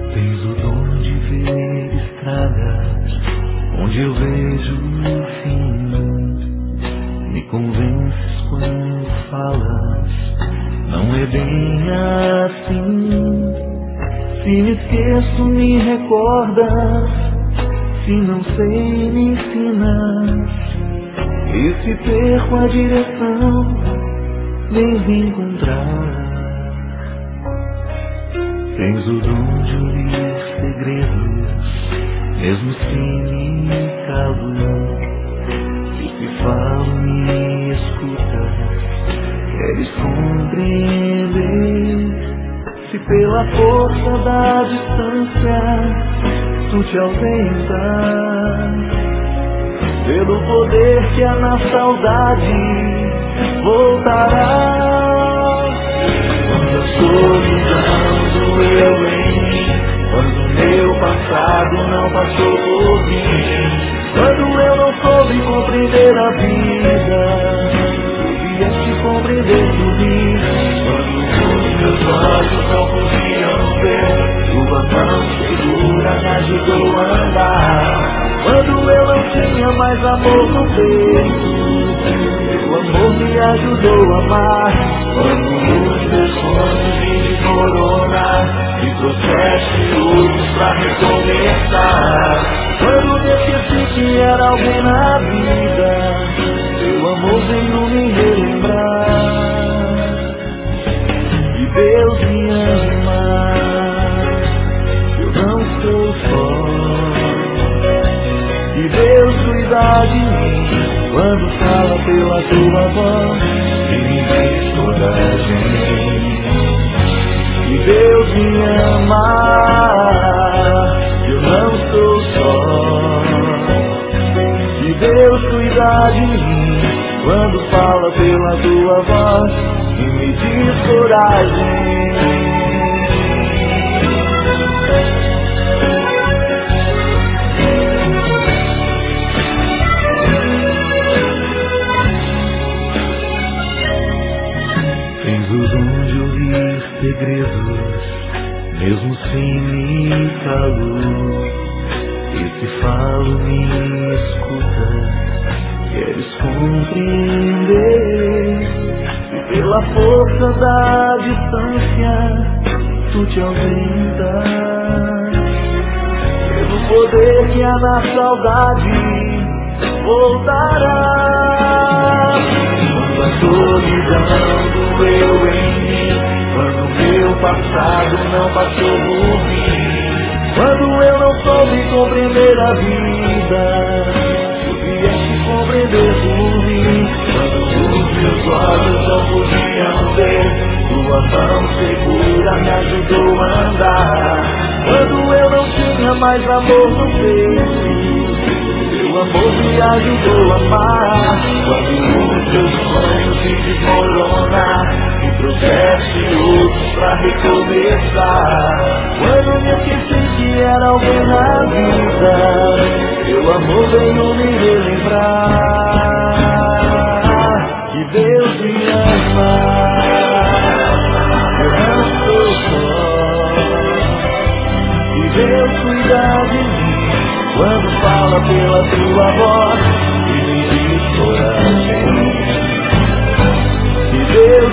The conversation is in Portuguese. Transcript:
Tens o dom de ver estradas onde eu vejo o fim. Me convences quando falas, não é bem assim. Se me esqueço, me recordas. Se não sei, me ensinas. E se perco a direção, vens me encontrar. Tens o dom de ouvir segredos, mesmo se me calo. E se falo, me escutas, queres compreender. Se pela força da distância tu te ausentas, pelo poder que há na saudade voltará. Quando a solidão doeu em mim, quando meu passado não passou por mim, quando eu não soube compreender a vida, tu vieste compreender por mim. Quando os meus olhos não podiam ver, tua mão segura me ajudou a andar. Quando eu não tinha mais amor no peito, o amor me ajudou a amar. Quando os meus sonhos me desmoronar, me trouxeste luz pra recomeçar. Quando me esqueci que era alguém na vida, teu amor veio me relembrar. E Deus me ama, eu não estou só. E Deus cuida de mim quando fala pela tua voz e me diz coragem. E Deus me ama, eu não estou só. E Deus cuida de mim quando fala pela tua voz e me diz coragem. Segredos, mesmo sem me calo. E se falo, me escuta, queres compreender. E pela força da distância tu te ausentas, pelo poder que há na saudade voltará. Quando a solidão doeu em mim, quando meu passado não passou por mim, quando eu não soube compreender a vida, tu vieste compreender por mim. Quando os meus olhos não podiam ver, tua mão segura me ajudou a andar. Quando eu não tinha mais amor no peito, teu amor me ajudou a amar. Quando os teus sonhos se desmoronar, me trouxeste luz pra recomeçar. Quando me esqueci que era alguém na vida, teu amor veio me relembrar. Que Deus me ama, eu não estou só. E Deus cuida de mim quando fala pela tua voz e me diz coragem. Que Deus